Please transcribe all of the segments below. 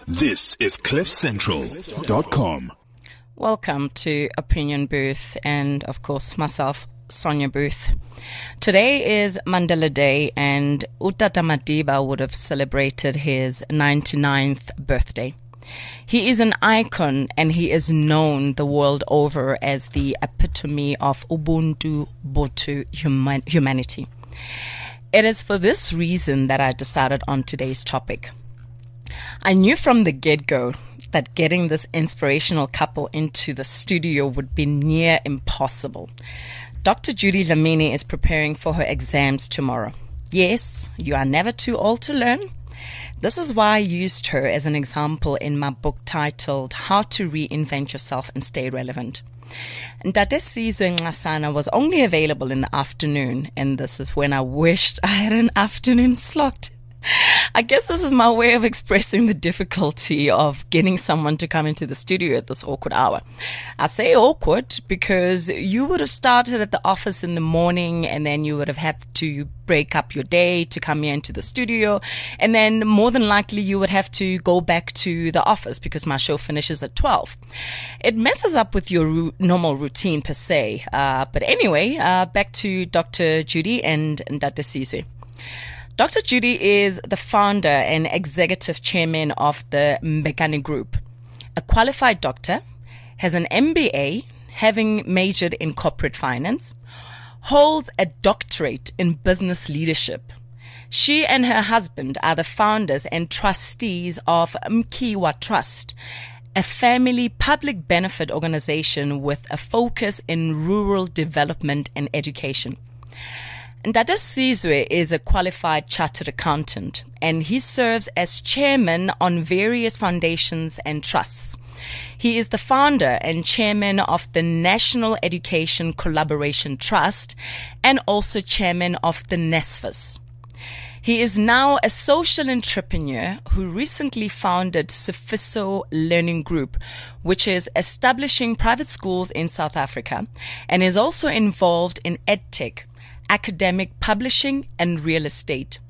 This is CliffCentral.com. Welcome to Opinion Booth and, of course, myself, Sonia Booth. Today is Mandela Day and Utata Madiba would have celebrated his 99th birthday. He is an icon and he is known the world over as the epitome of Ubuntu Botho humanity. It is for this reason that I decided on today's topic. I knew from the get-go that getting this inspirational couple into the studio would be near impossible. Dr. Judy Dlamini is preparing for her exams tomorrow. Yes, you are never too old to learn. This is why I used her as an example in my book titled How to Reinvent Yourself and Stay Relevant. Ntate Sizwe Nxasana was only available in the afternoon, and this is when I wished I had an afternoon slot. I guess this is my way of expressing the difficulty of getting someone to come into the studio at this awkward hour. I say awkward because you would have started at the office in the morning and then you would have had to break up your day to come here into the studio, and then more than likely you would have to go back to the office because my show finishes at 12. It messes up with your normal routine per se. But anyway, back to Dr. Judy and Ntate Sizwe. Dr. Judy is the founder and executive chairman of the Mbekani Group. A qualified doctor, has an MBA, having majored in corporate finance, holds a doctorate in business leadership. She and her husband are the founders and trustees of Mkiwa Trust, a family public benefit organization with a focus in rural development and education. Ntate Sizwe is a qualified chartered accountant and he serves as chairman on various foundations and trusts. He is the founder and chairman of the National Education Collaboration Trust and also chairman of the NSFAS. He is now a social entrepreneur who recently founded Sifiso Learning Group, which is establishing private schools in South Africa, and is also involved in EdTech, academic publishing and real estate.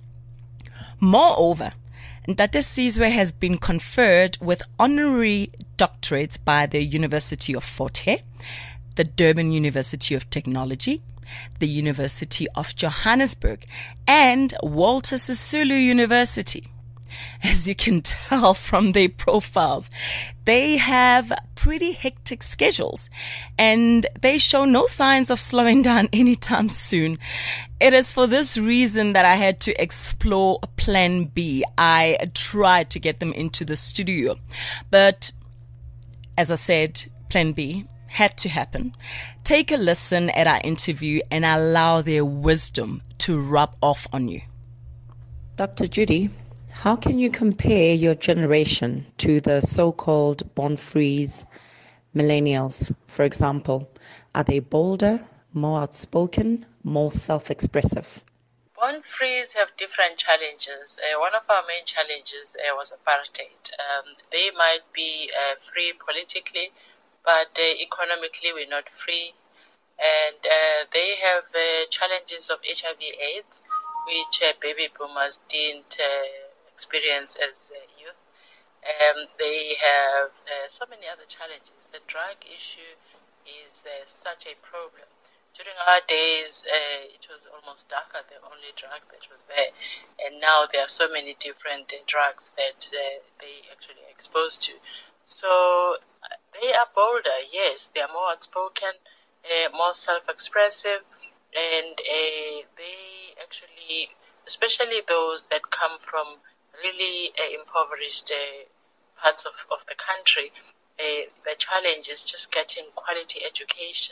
Moreover, Ntate Sizwe has been conferred with honorary doctorates by the University of Fort Hare, the Durban University of Technology, the University of Johannesburg, and Walter Sisulu University. As you can tell from their profiles, they have pretty hectic schedules and they show no signs of slowing down anytime soon. It is for this reason that I had to explore Plan B. I tried to get them into the studio, but as I said, Plan B had to happen. Take a listen at our interview and allow their wisdom to rub off on you. Dr. Judy, how can you compare your generation to the so-called born-frees, millennials, for example? Are they bolder, more outspoken, more self-expressive? Born-frees have different challenges. One of our main challenges was apartheid. They might be free politically, but economically we're not free. And they have challenges of HIV/AIDS, which baby boomers didn't experience as youth. They have so many other challenges. The drug issue is such a problem. During our days, it was almost DACA, the only drug that was there. And now there are so many different drugs that they actually are exposed to. So they are bolder, yes. They are more outspoken, more self-expressive, and they actually, especially those that come from really impoverished parts of the country, the challenge is just getting quality education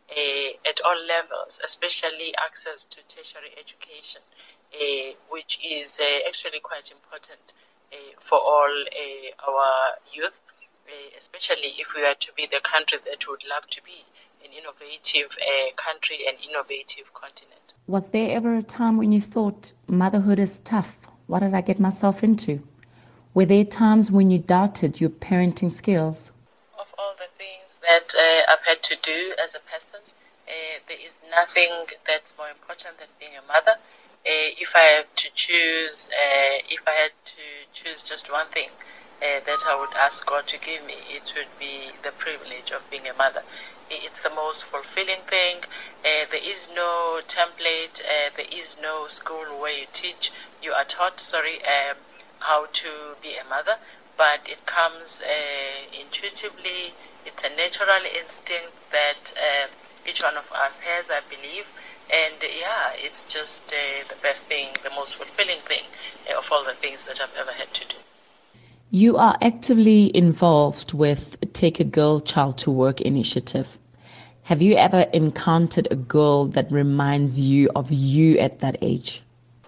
at all levels, especially access to tertiary education, which is actually quite important for all our youth, especially if we are to be the country that we would love to be, an innovative country and innovative continent. Was there ever a time when you thought, motherhood is tough? What did I get myself into? Were there times when you doubted your parenting skills? Of all the things that I've had to do as a person, there is nothing that's more important than being a mother. If I had to choose just one thing, that I would ask God to give me, it would be the privilege of being a mother. It's the most fulfilling thing. There is no template. There is no school where you are taught, how to be a mother, but it comes intuitively. It's a natural instinct that each one of us has, I believe. And it's just the best thing, the most fulfilling thing of all the things that I've ever had to do. You are actively involved with Take a Girl Child to Work initiative. Have you ever encountered a girl that reminds you of you at that age?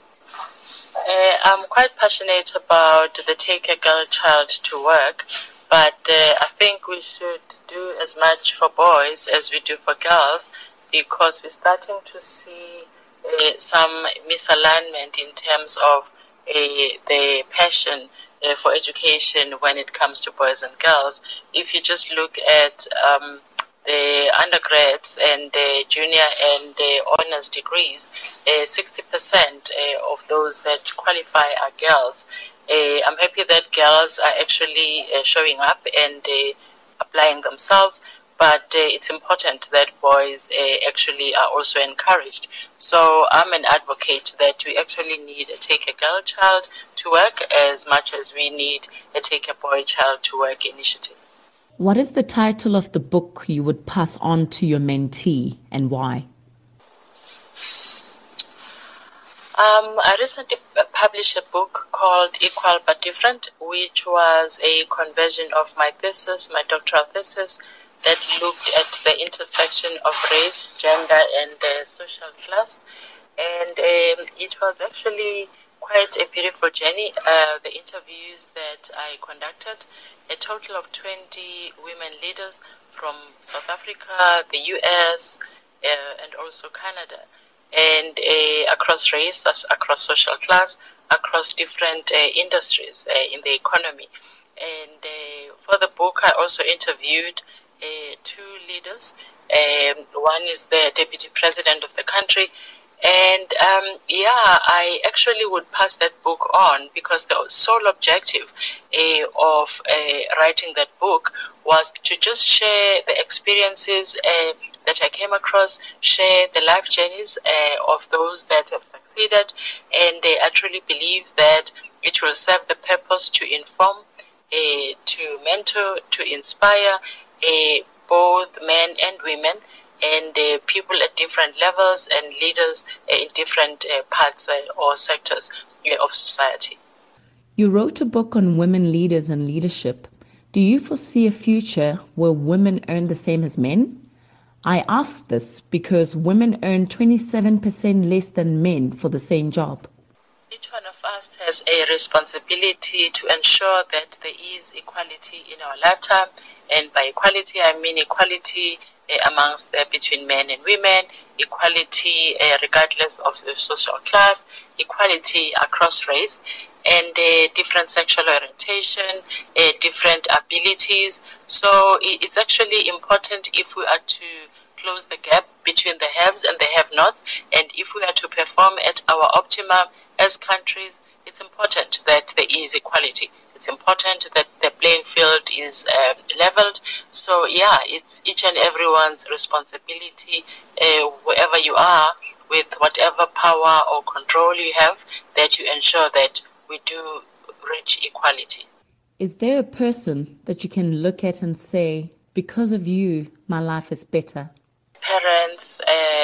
I'm quite passionate about the Take a Girl Child to Work, but I think we should do as much for boys as we do for girls, because we're starting to see some misalignment in terms of the passion for education when it comes to boys and girls. If you just look at the undergrads and the junior and the honors degrees, 60% of those that qualify are girls. I'm happy that girls are actually showing up and applying themselves, but it's important that boys actually are also encouraged. So I'm an advocate that we actually need a Take a Girl Child to Work as much as we need a Take a Boy Child to Work initiative. What is the title of the book you would pass on to your mentee and why? I recently published a book called Equal But Different, which was a conversion of my thesis, my doctoral thesis, that looked at the intersection of race, gender, and social class. And it was actually quite a beautiful journey. The interviews that I conducted, a total of 20 women leaders from South Africa, the US, and also Canada, and across race, across social class, across different industries in the economy. And for the book, I also interviewed two leaders. One is the deputy president of the country. And I actually would pass that book on, because the sole objective of writing that book was to just share the experiences that I came across, share the life journeys of those that have succeeded, and I truly believe that it will serve the purpose to inform, to mentor, to inspire both men and women, and people at different levels and leaders in different parts or sectors of society. You wrote a book on women leaders and leadership. Do you foresee a future where women earn the same as men? I ask this because women earn 27% less than men for the same job. Each one of us has a responsibility to ensure that there is equality in our lifetime. And by equality, I mean equality amongst between men and women, equality regardless of the social class, equality across race, and different sexual orientation, different abilities. So it's actually important, if we are to close the gap between the haves and the have-nots, and if we are to perform at our optimum as countries, it's important that there is equality. It's important that the playing field is leveled. So it's each and everyone's responsibility, wherever you are, with whatever power or control you have, that you ensure that we do reach equality. Is there a person that you can look at and say, because of you, my life is better? Parents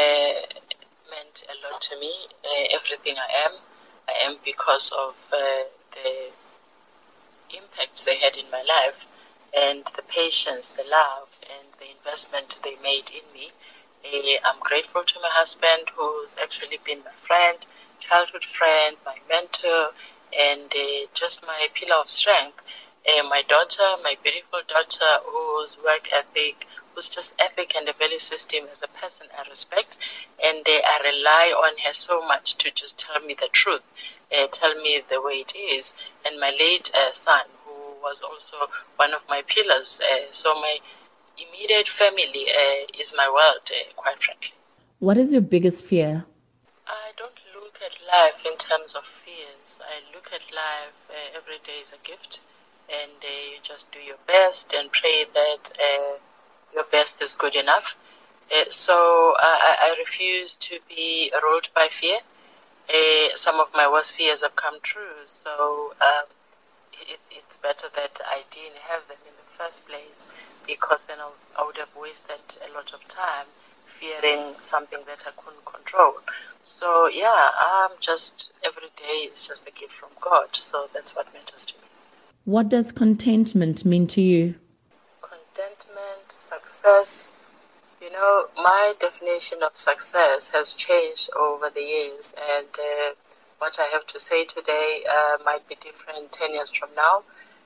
meant a lot to me. Everything I am because of the impact they had in my life, and the patience, the love, and the investment they made in me. I'm grateful to my husband, who's actually been my friend, childhood friend, my mentor, and just my pillar of strength. My daughter, my beautiful daughter, whose work ethic, who's just epic and a value system as a person I respect, and I rely on her so much to just tell me the truth, tell me the way it is. And my late son, who was also one of my pillars. So my immediate family is my world, quite frankly. What is your biggest fear? I don't look at life in terms of fears. I look at life every day as a gift. and you just do your best and pray that your best is good enough. So I refuse to be ruled by fear. Some of my worst fears have come true, so it's better that I didn't have them in the first place, because then I would have wasted a lot of time fearing something that I couldn't control. So yeah, every day is just a gift from God, so that's what matters to me. What does contentment mean to you? Contentment, success. You know, my definition of success has changed over the years, and what I have to say today might be different 10 years from now.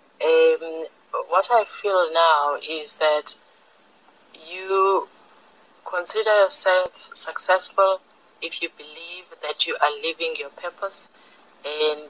What I feel now is that you consider yourself successful if you believe that you are living your purpose. And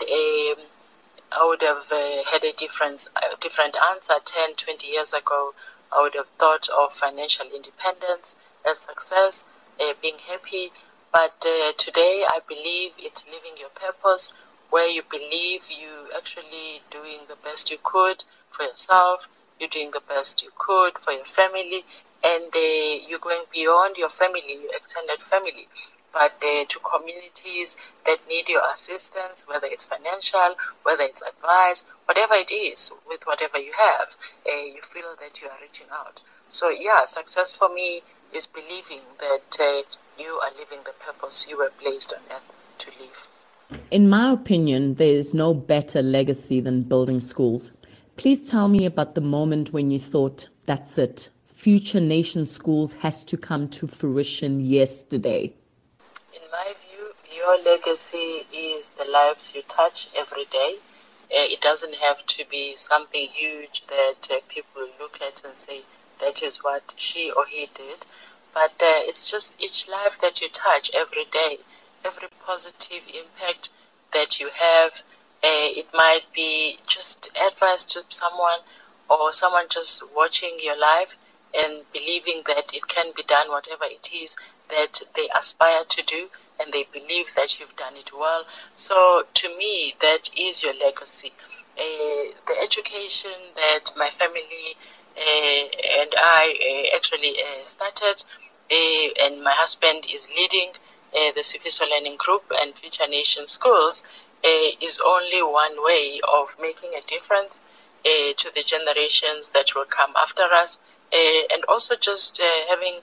I would have had a different answer 10, 20 years ago. I would have thought of financial independence as success, being happy. But today I believe it's living your purpose, where you believe you actually doing the best you could for yourself, you're doing the best you could for your family, and you're going beyond your family, your extended family, but to communities that need your assistance, whether it's financial, whether it's advice, whatever it is, with whatever you have, you feel that you are reaching out. So yeah, success for me is believing that you are living the purpose you were placed on earth to live. In my opinion, there is no better legacy than building schools. Please tell me about the moment when you thought, that's it, Future Nation Schools has to come to fruition yesterday. In my view, your legacy is the lives you touch every day. It doesn't have to be something huge that people look at and say, that is what she or he did. But it's just each life that you touch every day, every positive impact that you have. It might be just advice to someone, or someone just watching your life and believing that it can be done, whatever it is that they aspire to do, and they believe that you've done it well. So to me, that is your legacy. The education that my family and I actually started, and my husband is leading the Sifiso Learning Group and Future Nation Schools, is only one way of making a difference to the generations that will come after us, and also just having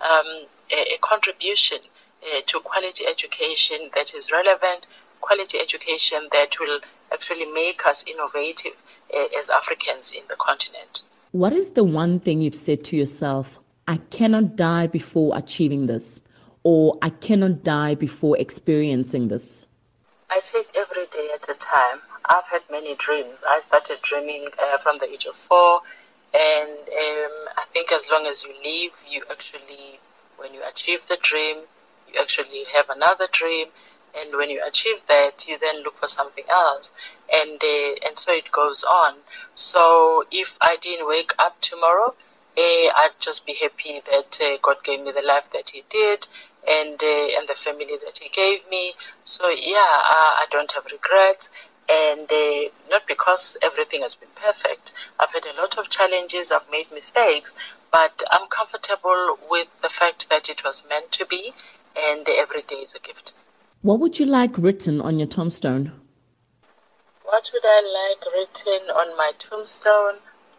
a contribution to quality education that is relevant, quality education that will actually make us innovative as Africans in the continent. What is the one thing you've said to yourself, I cannot die before achieving this, or I cannot die before experiencing this? I take every day at a time. I've had many dreams. I started dreaming from the age of 4, and I think as long as you live, you actually, when you achieve the dream, you actually have another dream, and when you achieve that, you then look for something else, and so it goes on. So if I didn't wake up tomorrow, I'd just be happy that God gave me the life that He did, and the family that He gave me. So yeah, I don't have regrets, and not because everything has been perfect. I've had a lot of challenges, I've made mistakes, but I'm comfortable with the fact that it was meant to be, and every day is a gift. What would you like written on your tombstone? What would I like written on my tombstone?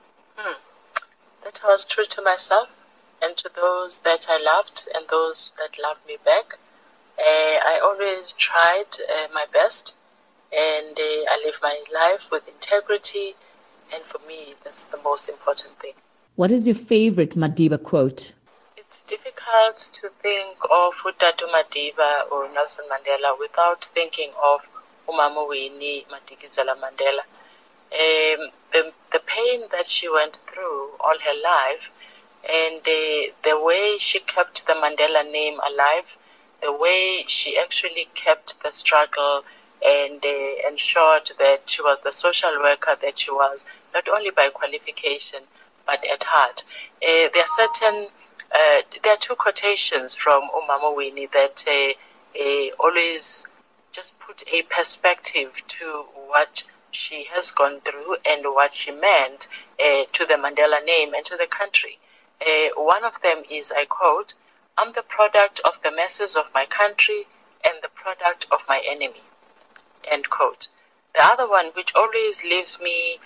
That I was true to myself and to those that I loved and those that loved me back. I always tried my best, and I live my life with integrity, and for me, that's the most important thing. What is your favorite Madiba quote? It's difficult to think of Utatu Madiba or Nelson Mandela without thinking of Umama Winnie Madikizela Mandela. The pain that she went through all her life, and the way she kept the Mandela name alive, the way she actually kept the struggle and ensured that she was the social worker that she was, not only by qualification, but at heart. There are two quotations from Umama Winnie that always just put a perspective to what she has gone through and what she meant to the Mandela name and to the country. One of them is, I quote, "I'm the product of the masses of my country and the product of my enemy," end quote. The other one, which always leaves me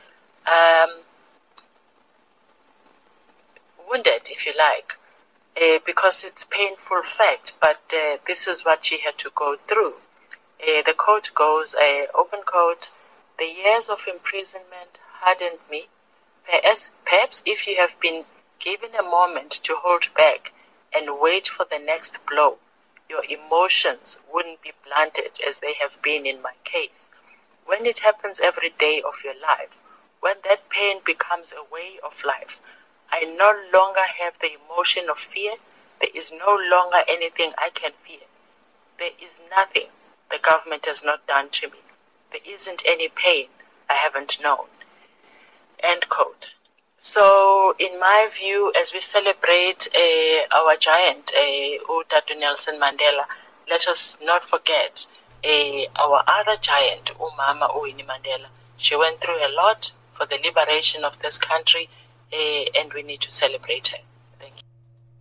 wounded, if you like, because it's painful fact, but this is what she had to go through. The quote goes, open quote, "The years of imprisonment hardened me. Perhaps if you have been given a moment to hold back and wait for the next blow, your emotions wouldn't be blunted as they have been in my case. When it happens every day of your life, when that pain becomes a way of life, I no longer have the emotion of fear. There is no longer anything I can fear. There is nothing the government has not done to me. There isn't any pain I haven't known," end quote. So, in my view, as we celebrate our giant, Utatu Nelson Mandela, let us not forget our other giant, Umama Winnie Mandela. She went through a lot for the liberation of this country, and we need to celebrate her. Thank you.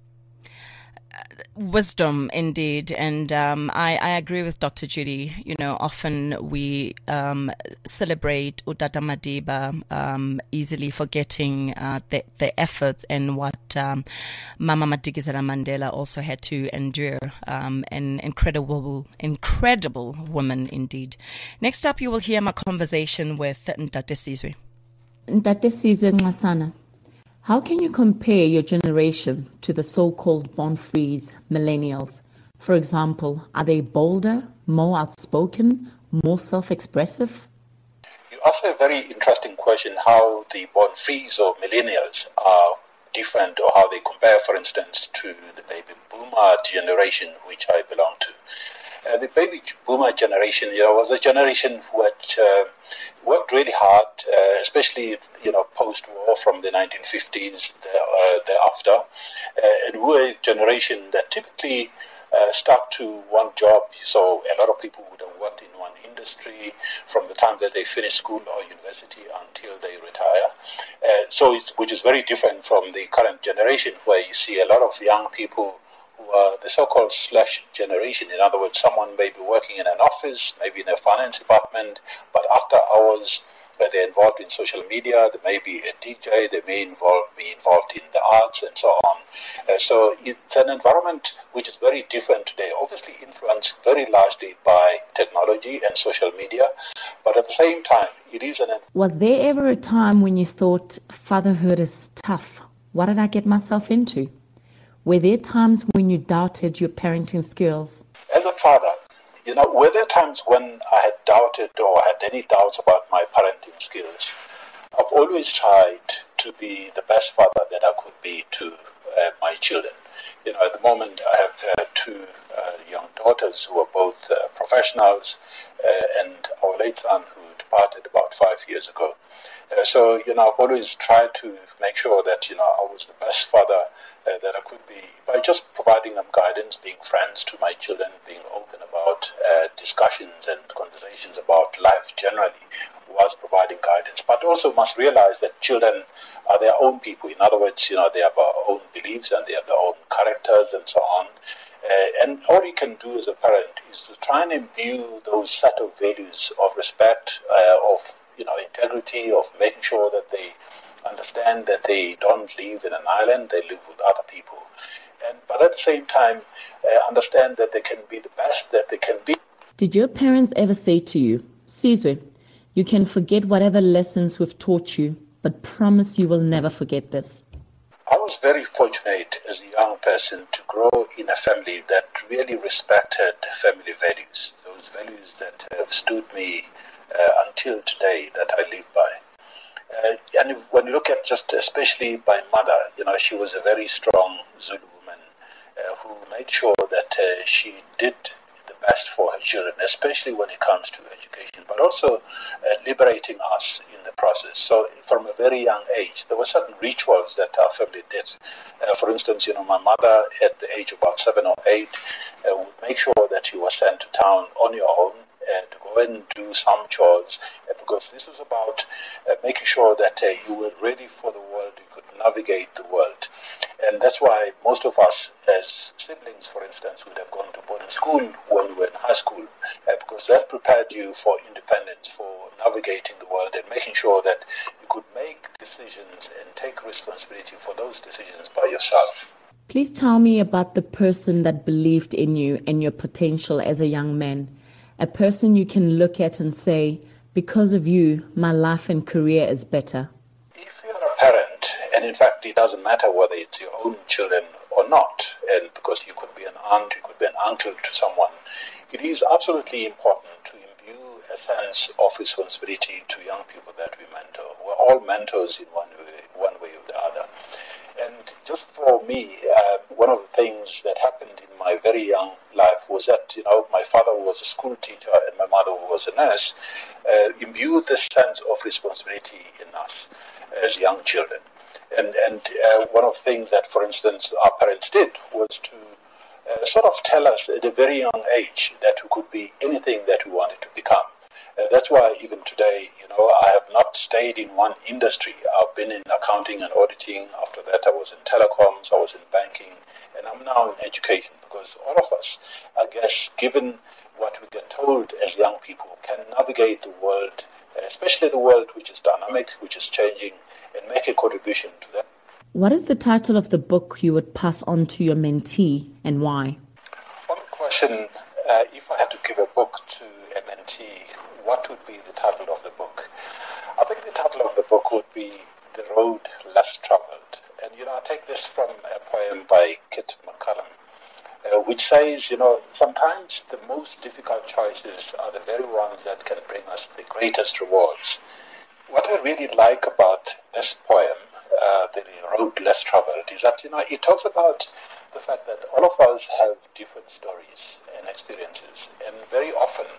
Wisdom, indeed. And I agree with Dr. Judy. You know, often we celebrate Utata Madiba, easily forgetting the efforts and what Mama Madikizela Mandela also had to endure. An incredible woman, indeed. Next up, you will hear my conversation with Ntate Sizwe. Ntate Sizwe Nxasana, how can you compare your generation to the so-called born-frees, millennials? For example, are they bolder, more outspoken, more self-expressive? You ask a very interesting question, how the born-frees or millennials are different, or how they compare, for instance, to the baby boomer generation, which I belong to. The baby boomer generation, was a generation which worked really hard, especially, post-war from the 1950s thereafter. And we were a generation that typically stuck to one job. So a lot of people would have worked in one industry from the time that they finish school or university until they retire. Which is very different from the current generation, where you see a lot of young people who are the so-called slash generation. In other words, someone may be working in an office, maybe in a finance department, but after hours, they're involved in social media, they may be a DJ, they may be involved in the arts and so on. So it's an environment which is very different today, obviously influenced very largely by technology and social media, but at the same time, it is an... Was there ever a time when you thought, fatherhood is tough? What did I get myself into? Were there times when you doubted your parenting skills? As a father, were there times when I had doubted or had any doubts about my parenting skills? I've always tried to be the best father that I could be to my children. At the moment I have two young daughters who are both professionals, and our late son who departed about 5 years ago. So I've always tried to make sure that, I was the best father that I could be by just providing them guidance, being friends to my children, being open about discussions and conversations about life generally, whilst providing guidance. But also must realize that children are their own people. In other words, they have their own beliefs and they have their own characters and so on. And all you can do as a parent is to try and imbue those set of values of respect, of integrity, of making sure that they understand that they don't live in an island, they live with other people. But at the same time, understand that they can be the best that they can be. Did your parents ever say to you, Sizwe, you can forget whatever lessons we've taught you, but promise you will never forget this? I was very fortunate as a young person to grow in a family that really respected family values, those values that have stood me until today, that I live by. And when you look at just especially my mother, she was a very strong Zulu woman who made sure that she did the best for her children, especially when it comes to education, but also liberating us in the process. So from a very young age, there were certain rituals that our family did. For instance, my mother at the age of about 7 or 8 would make sure that you were sent to town on your own to go and do some chores, because this is about making sure that you were ready for the world, you could navigate the world. And that's why most of us as siblings, for instance, would have gone to boarding school when we were in high school, because that prepared you for independence, for navigating the world and making sure that you could make decisions and take responsibility for those decisions by yourself. Please tell me about the person that believed in you and your potential as a young man. A person you can look at and say, because of you, my life and career is better. If you're a parent, and in fact it doesn't matter whether it's your own children or not, and because you could be an aunt, you could be an uncle to someone, it is absolutely important to imbue a sense of responsibility to young people that we mentor. We're all mentors in one way or the other. And just for me, one of the things that happened in my very young life was that, my father was a school teacher and my mother was a nurse, imbued this sense of responsibility in us as young children. And one of the things that, for instance, our parents did was to sort of tell us at a very young age that we could be anything that we wanted to become. That's why even today, I have not stayed in one industry. I've been in accounting and auditing. After that, I was in telecoms, I was in banking, and I'm now in education, because all of us, I guess, given what we get told as young people, can navigate the world, especially the world which is dynamic, which is changing, and make a contribution to that. What is the title of the book you would pass on to your mentee and why? One question, if I had to give a book to a mentee, what would be the title of the book? I think the title of the book would be The Road Less Traveled. And, I take this from a poem by Kit McCallum, which says, sometimes the most difficult choices are the very ones that can bring us the greatest rewards. What I really like about this poem, The Road Less Traveled, is that, it talks about the fact that all of us have different stories and experiences. And very often,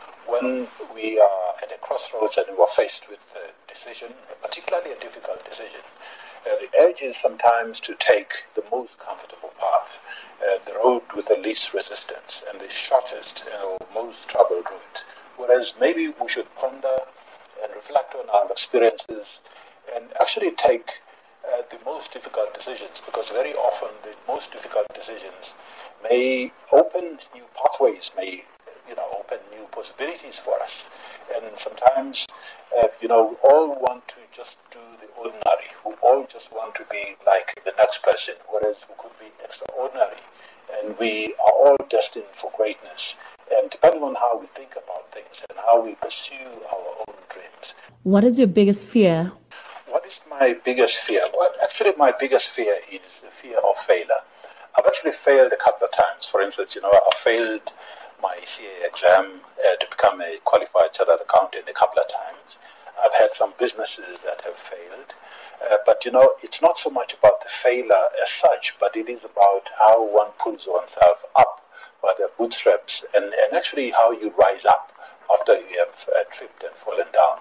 when we are at a crossroads and we are faced with a decision, particularly a difficult decision, the urge is sometimes to take the most comfortable path, the road with the least resistance and the shortest, most traveled route. Whereas maybe we should ponder and reflect on our experiences and actually take the most difficult decisions, because very often the most difficult decisions may open new pathways, may open new possibilities for us. And sometimes, we all want to just do the ordinary. We all just want to be like the next person, whereas we could be extraordinary. And we are all destined for greatness. And depending on how we think about things and how we pursue our own dreams. What is your biggest fear? What is my biggest fear? Well, actually, my biggest fear is the fear of failure. I've actually failed a couple of times. For instance, I failed my CA exam to become a qualified chartered accountant a couple of times. I've had some businesses that have failed. But, it's not so much about the failure as such, but it is about how one pulls oneself up by their bootstraps and actually how you rise up after you have tripped and fallen down.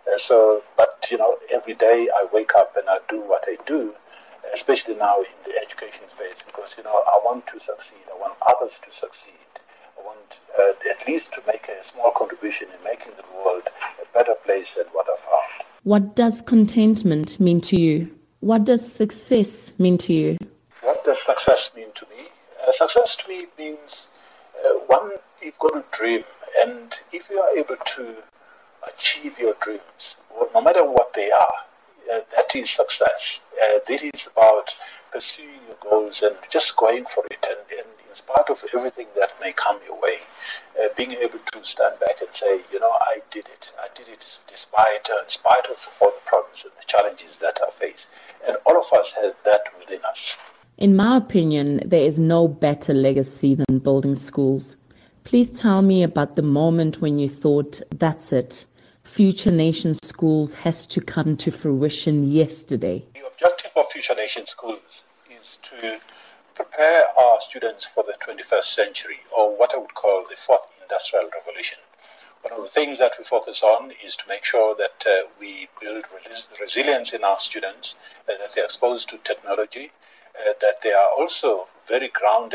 Every day I wake up and I do what I do, especially now in the education space, because, I want to succeed. I want others to succeed. I want at least to make a small contribution in making the world a better place than what I found. What does contentment mean to you? What does success mean to you? What does success mean to me? Success to me means, one, you've got to dream. And if you are able to achieve your dreams, no matter what they are, that is success. This is about pursuing your goals and just going for it. And in spite of everything that may come your way, being able to stand back and say, I did it. I did it in spite of all the problems and the challenges that I face. And all of us has that within us. In my opinion, there is no better legacy than building schools. Please tell me about the moment when you thought, that's it. Future Nation Schools has to come to fruition yesterday. The objective of Future Nation Schools is to prepare our students for the 21st century, or what I would call the fourth industrial revolution. One of the things that we focus on is to make sure that we build resilience in our students, that they're exposed to technology, that they are also very grounded in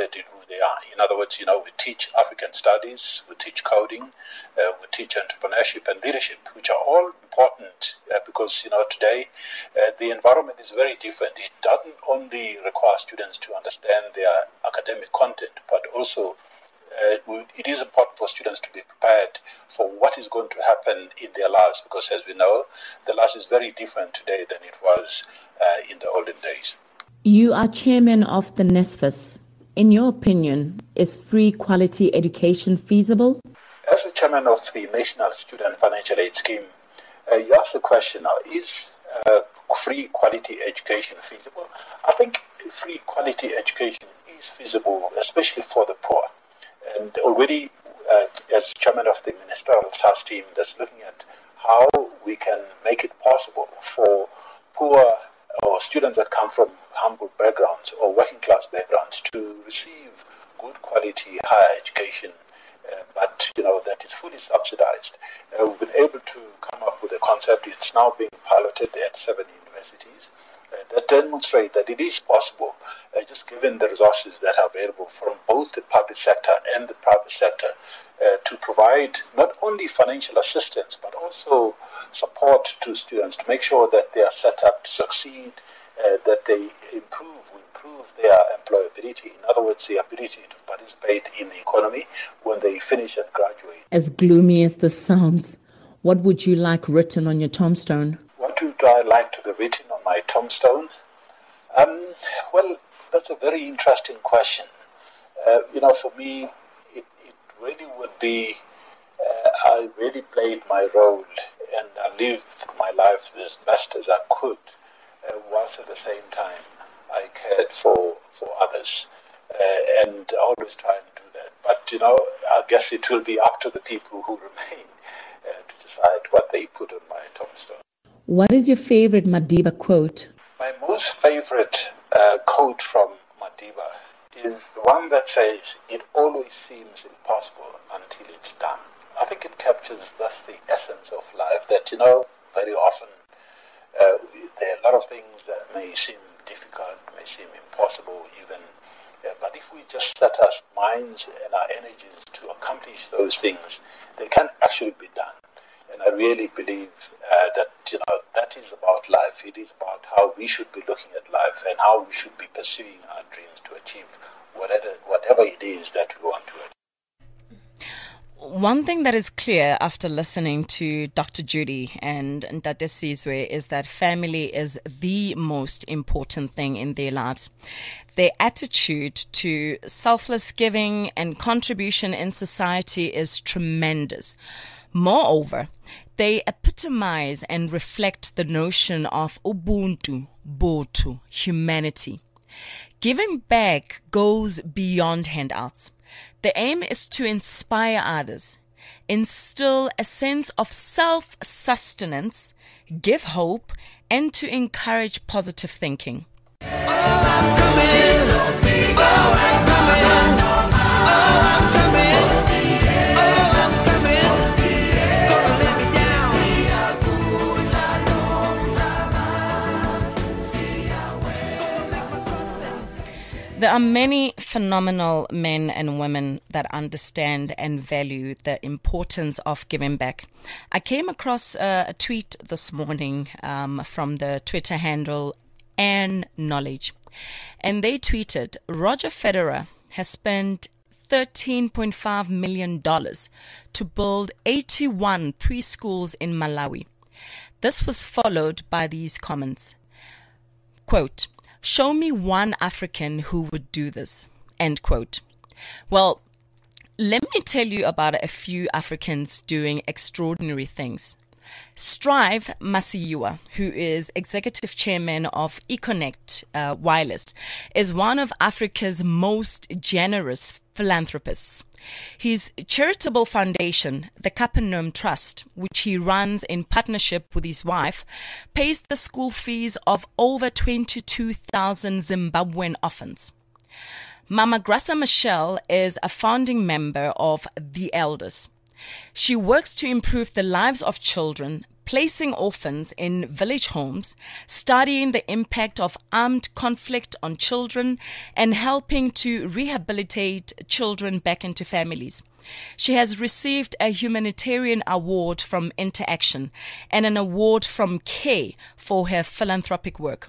who they are. In other words, we teach African studies, we teach coding, we teach entrepreneurship and leadership, which are all important because, today the environment is very different. It doesn't only require students to understand their academic content, but also it is important for students to be prepared for what is going to happen in their lives, because as we know, the life is very different today than it was in the olden days. You are chairman of the NSFAS. In your opinion, is free quality education feasible? As the chairman of the National Student Financial Aid Scheme, you asked the question, is free quality education feasible? I think free quality education is feasible, especially for the poor. And already, as chairman of the Ministerial SARS team that's looking at how we can make it possible for poor or students that come from humble backgrounds or working class backgrounds to receive good quality higher education, but that is fully subsidized. We've been able to come up with a concept. It's now being piloted at 7 universities that demonstrate that it is possible, just given the resources that are available from both the public sector and the private sector, to provide not only financial assistance but also support to students to make sure that they are set up to succeed, that they improve their employability. In other words, the ability to participate in the economy when they finish and graduate. As gloomy as this sounds, what would you like written on your tombstone? What would I like to be written on my tombstone? Well, that's a very interesting question. For me, it really would be, I really played my role and I lived my life as best as I could, whilst at the same time I cared for others, and I always try and do that. But, I guess it will be up to the people who remain to decide what they put on my tombstone. What is your favorite Madiba quote? My most favorite quote from Madiba is the one that says, "It always seems impossible until it's done." I think it captures thus the essence of life, that, very often there are a lot of things that may seem difficult, may seem impossible even, but if we just set our minds and our energies to accomplish those things, they can actually be done. And I really believe that, that is about life. It is about how we should be looking at life and how we should be pursuing our dreams to achieve whatever it is that we want to achieve. One thing that is clear after listening to Dr. Judy and Ntate Sizwe is that family is the most important thing in their lives. Their attitude to selfless giving and contribution in society is tremendous. Moreover, they epitomize and reflect the notion of Ubuntu, Botho, humanity. Giving back goes beyond handouts. The aim is to inspire others, instill a sense of self-sustenance, give hope, and to encourage positive thinking. There are many phenomenal men and women that understand and value the importance of giving back. I came across a tweet this morning from the Twitter handle @knowledge, and they tweeted, Roger Federer has spent $13.5 million to build 81 preschools in Malawi. This was followed by these comments. Quote, "Show me one African who would do this," end quote. Well, let me tell you about a few Africans doing extraordinary things. Strive Masiyiwa, who is executive chairman of Econnect Wireless, is one of Africa's most generous philanthropists. His charitable foundation, the Capernaum Trust, which he runs in partnership with his wife, pays the school fees of over 22,000 Zimbabwean orphans. Mama Graça Michelle is a founding member of The Elders. She works to improve the lives of children, placing orphans in village homes, studying the impact of armed conflict on children, and helping to rehabilitate children back into families. She has received a humanitarian award from Interaction and an award from CARE for her philanthropic work.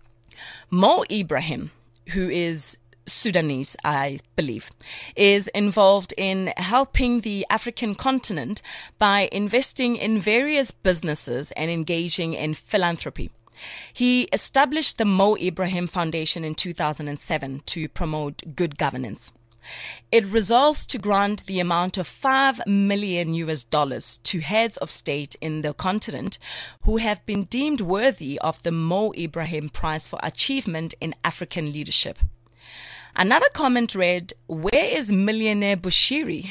Mo Ibrahim, who is Sudanese, I believe, is involved in helping the African continent by investing in various businesses and engaging in philanthropy. He established the Mo Ibrahim Foundation in 2007 to promote good governance. It resolves to grant the amount of $5 million to heads of state in the continent who have been deemed worthy of the Mo Ibrahim Prize for Achievement in African Leadership. Another comment read, "Where is millionaire Bushiri?"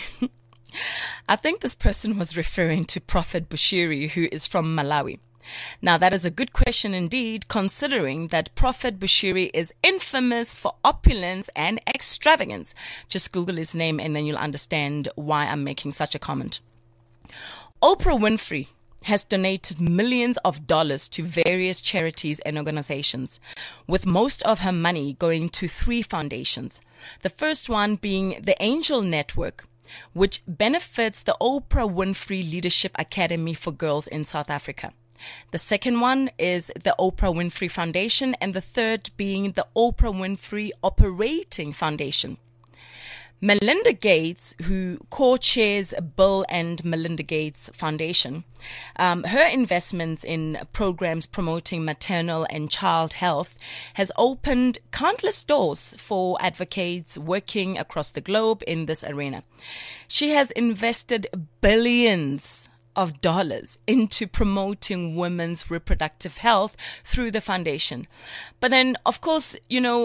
I think this person was referring to Prophet Bushiri, who is from Malawi. Now, that is a good question indeed, considering that Prophet Bushiri is infamous for opulence and extravagance. Just Google his name and then you'll understand why I'm making such a comment. Oprah Winfrey has donated millions of dollars to various charities and organizations, with most of her money going to 3 foundations. The first one being the Angel Network, which benefits the Oprah Winfrey Leadership Academy for Girls in South Africa. The second one is the Oprah Winfrey Foundation, and the third being the Oprah Winfrey Operating Foundation. Melinda Gates, who co-chairs Bill and Melinda Gates Foundation, her investments in programs promoting maternal and child health has opened countless doors for advocates working across the globe in this arena. She has invested billions of dollars into promoting women's reproductive health through the foundation. But then, of course,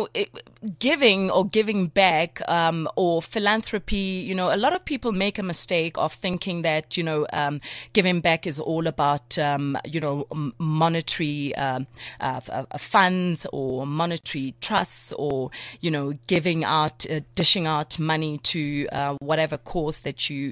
giving or giving back or philanthropy, a lot of people make a mistake of thinking that, giving back is all about, monetary funds or monetary trusts or, giving out, dishing out money to whatever cause that you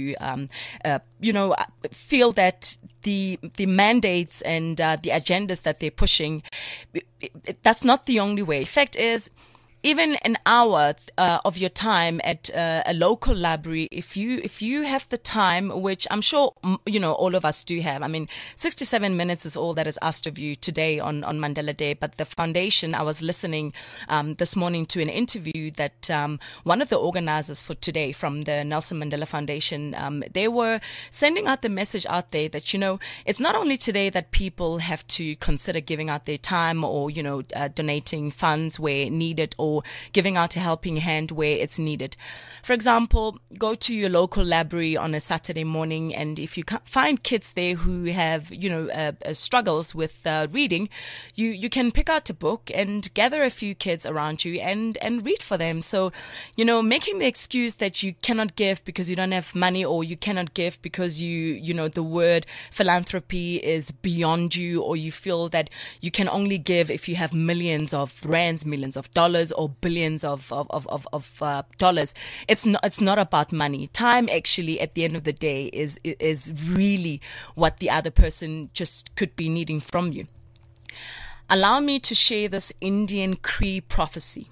feel that the mandates and the agendas that they're pushing, that's not the only way. Fact is, even an hour of your time at a local library, if you have the time, which I'm sure all of us do have. I mean, 67 minutes is all that is asked of you today on Mandela Day. But the foundation, I was listening this morning to an interview that one of the organizers for today from the Nelson Mandela Foundation, they were sending out the message out there that it's not only today that people have to consider giving out their time or donating funds where needed or giving out a helping hand where it's needed. For example, go to your local library on a Saturday morning, and if you find kids there who have, struggles with reading, you can pick out a book and gather a few kids around you and read for them. So, making the excuse that you cannot give because you don't have money, or you cannot give because the word philanthropy is beyond you, or you feel that you can only give if you have millions of rands, millions of dollars, or billions of dollars. It's not about money. Time, actually, at the end of the day, is really what the other person just could be needing from you. Allow me to share this Indian Cree prophecy.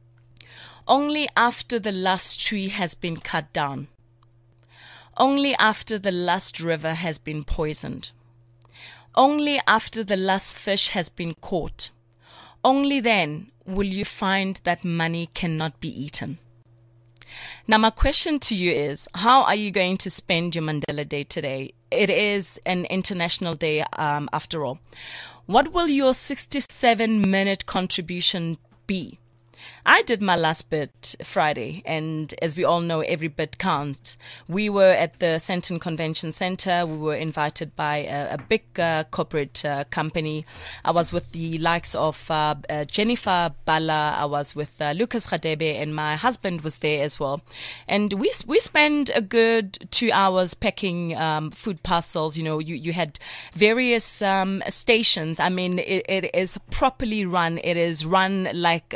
Only after the last tree has been cut down, only after the last river has been poisoned, only after the last fish has been caught, only then will you find that money cannot be eaten. Now, my question to you is, how are you going to spend your Mandela Day today? It is an international day after all. What will your 67-minute contribution be? I did my last bit Friday, and as we all know, every bit counts. We were at the Sandton Convention Center. We were invited by a big corporate company. I was with the likes of Jennifer Bala. I was with Lucas Radebe, and my husband was there as well. And we spent a good 2 hours packing food parcels. You had various stations. I mean, it is properly run. It is run like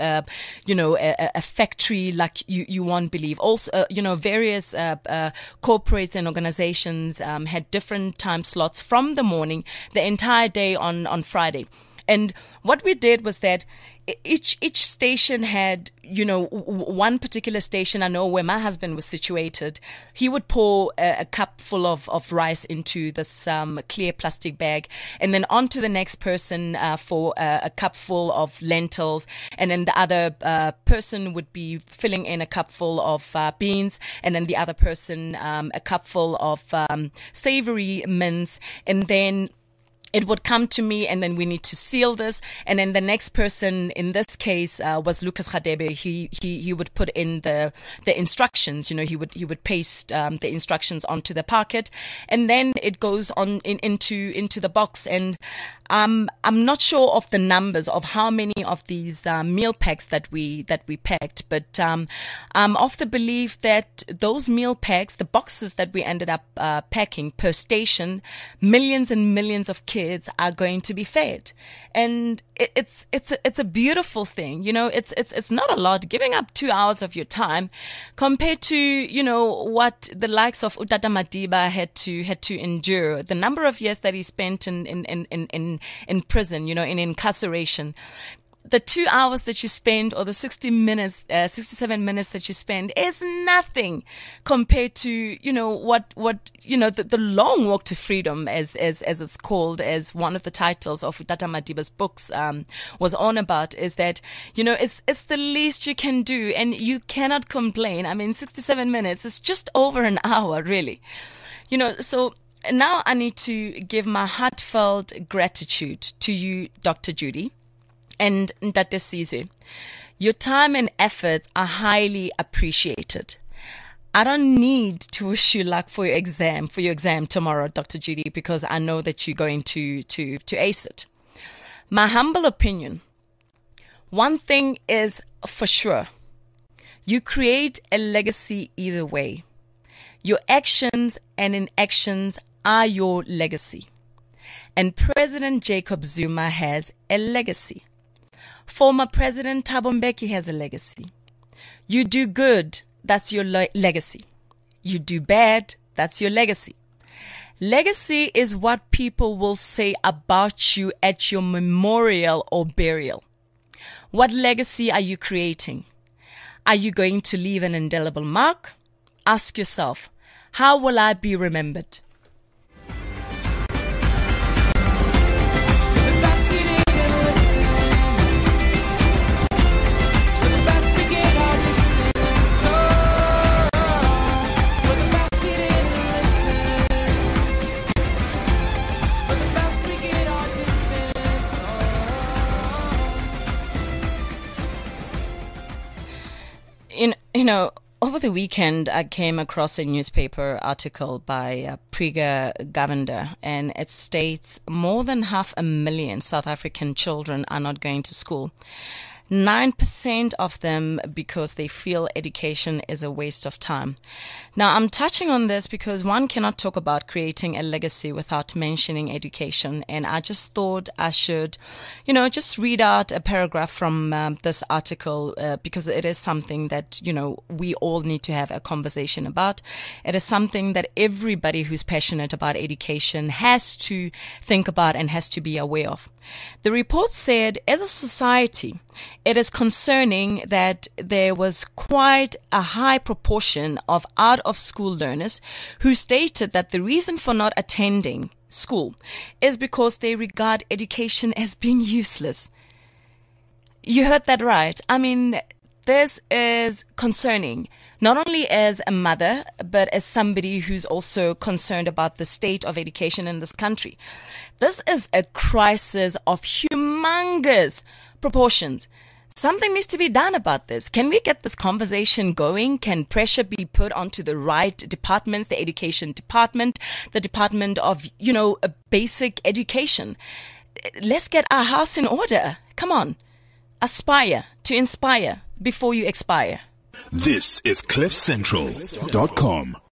a factory like you won't believe. Also, various corporates and organizations had different time slots from the morning, the entire day on Friday. And what we did was that each station had, one particular station, I know where my husband was situated, he would pour a cup full of rice into this clear plastic bag, and then on to the next person for a cup full of lentils, and then the other person would be filling in a cup full of beans, and then the other person a cup full of savory mince, and then it would come to me, and then we need to seal this. And then the next person, in this case, was Lucas Radebe. He would put in the instructions. He would paste the instructions onto the packet, and then it goes on into the box. And I'm not sure of the numbers of how many of these meal packs that we packed, but I'm of the belief that those meal packs, the boxes that we ended up packing per station, millions and millions of kids are going to be fed. And it's a beautiful thing. It's not a lot, giving up 2 hours of your time compared to, what the likes of Utata Madiba had to endure, the number of years that he spent in prison, in incarceration. The 2 hours that you spend, or the 67 minutes that you spend, is nothing compared to, the long walk to freedom, as it's called, as one of the titles of Utata Madiba's books was on about, is that, it's the least you can do, and you cannot complain. I mean, 67 minutes is just over an hour, really. So now I need to give my heartfelt gratitude to you, Dr. Judy, and Ntate Sizwe. Your time and efforts are highly appreciated. I don't need to wish you luck for your exam tomorrow, Dr. Judy, because I know that you're going to ace it. My humble opinion, one thing is for sure: you create a legacy either way. Your actions and inactions are your legacy. And President Jacob Zuma has a legacy. Former President Thabo Mbeki has a legacy. You do good, that's your legacy. You do bad, that's your legacy. Legacy is what people will say about you at your memorial or burial. What legacy are you creating? Are you going to leave an indelible mark? Ask yourself, how will I be remembered? Over the weekend, I came across a newspaper article by Priga Govender, and it states more than 500,000 South African children are not going to school. 9% of them because they feel education is a waste of time. Now, I'm touching on this because one cannot talk about creating a legacy without mentioning education. And I just thought I should, just read out a paragraph from this article because it is something that, we all need to have a conversation about. It is something that everybody who's passionate about education has to think about and has to be aware of. The report said, as a society, it is concerning that there was quite a high proportion of out-of-school learners who stated that the reason for not attending school is because they regard education as being useless. You heard that right. I mean, this is concerning, not only as a mother, but as somebody who's also concerned about the state of education in this country. This is a crisis of humongous proportions. Something needs to be done about this. Can we get this conversation going? Can pressure be put onto the right departments, the education department, the department of, basic education? Let's get our house in order. Come on. Aspire to inspire before you expire. This is CliffCentral.com.